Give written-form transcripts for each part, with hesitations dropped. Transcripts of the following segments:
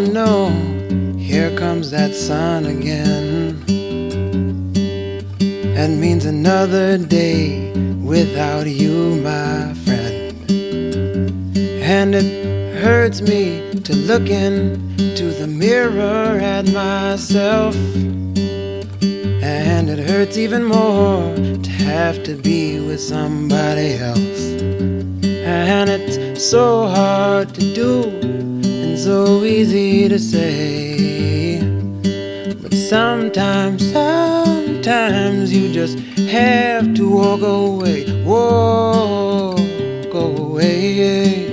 no, here comes that sun again. That means another day without you, my friend. And it hurts me to look into the mirror at myself. And it hurts even more to have to be with somebody else. And it's so hard to do and so easy to say. But sometimes you just have to walk away. Walk away.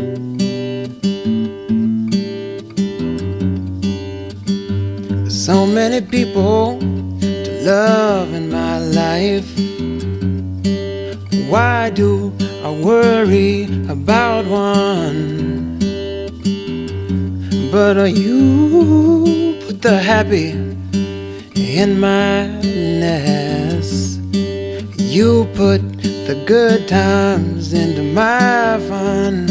There's so many people to love in my life. Why do I worry about one? But you put the happy in my nest. You put the good times into my fun.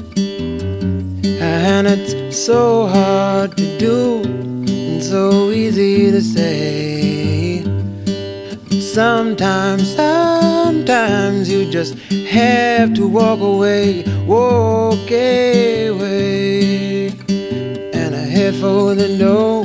And it's so hard to do and so easy to say. But sometimes you just have to walk away. Walk away. And I head for the door.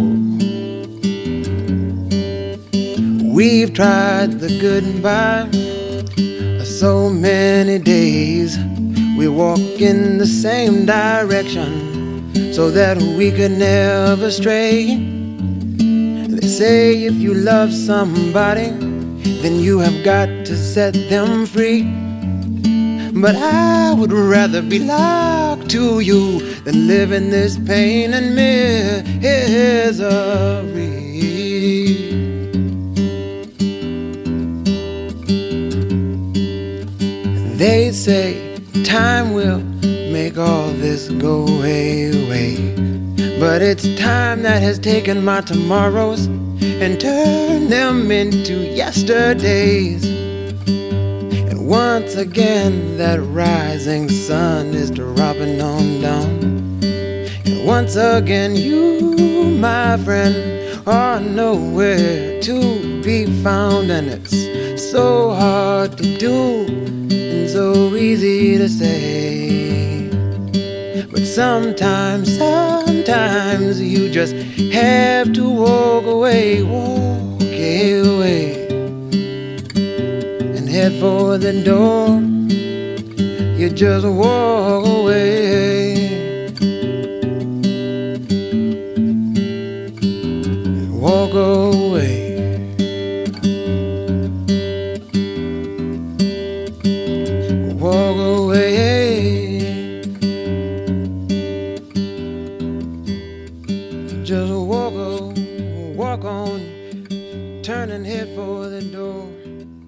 We've tried the goodbye so many days. We walk in the same direction so that we could never stray. They say if you love somebody, then you have got to set them free. But I would rather be locked to you than live in this pain and misery. They say time will make all this go away. But it's time that has taken my tomorrows and turned them into yesterdays. And once again that rising sun is dropping on down. And once again you, my friend, are nowhere to be found. And it's so hard to do and so easy to say. But sometimes you just have to walk away. Walk away and head for the door. You just walk away. Walk away. Walk away. Just walk on, turn and head for the door.